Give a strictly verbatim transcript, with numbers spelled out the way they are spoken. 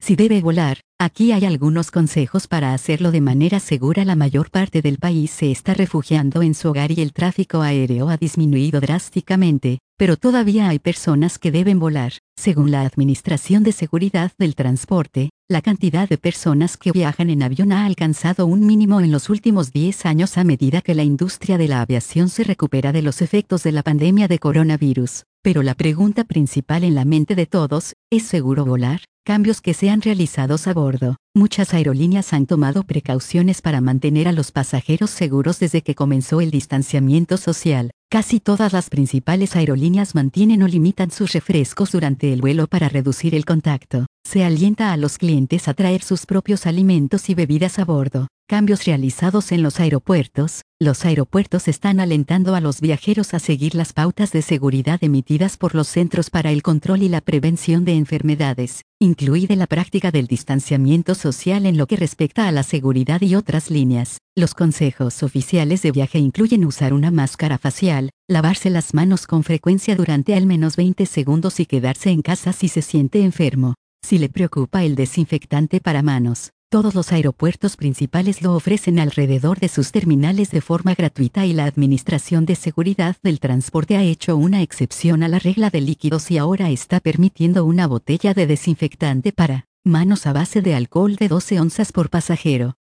Si debe volar, aquí hay algunos consejos para hacerlo de manera segura. La mayor parte del país se está refugiando en su hogar y el tráfico aéreo ha disminuido drásticamente, pero todavía hay personas que deben volar. Según la Administración de Seguridad del Transporte, la cantidad de personas que viajan en avión ha alcanzado un mínimo en los últimos diez años a medida que la industria de la aviación se recupera de los efectos de la pandemia de coronavirus. Pero la pregunta principal en la mente de todos, ¿es seguro volar? Cambios que se han realizado a bordo. Muchas aerolíneas han tomado precauciones para mantener a los pasajeros seguros desde que comenzó el distanciamiento social. Casi todas las principales aerolíneas mantienen o limitan sus refrescos durante el vuelo para reducir el contacto. Se alienta a los clientes a traer sus propios alimentos y bebidas a bordo. Cambios realizados en los aeropuertos. Los aeropuertos están alentando a los viajeros a seguir las pautas de seguridad emitidas por los Centros para el Control y la Prevención de Enfermedades, incluida la práctica del distanciamiento social en lo que respecta a la seguridad y otras líneas. Los consejos oficiales de viaje incluyen usar una máscara facial, lavarse las manos con frecuencia durante al menos veinte segundos y quedarse en casa si se siente enfermo. Si le preocupa el desinfectante para manos, todos los aeropuertos principales lo ofrecen alrededor de sus terminales de forma gratuita y la Administración de Seguridad del Transporte ha hecho una excepción a la regla de líquidos y ahora está permitiendo una botella de desinfectante para manos a base de alcohol de doce onzas por pasajero.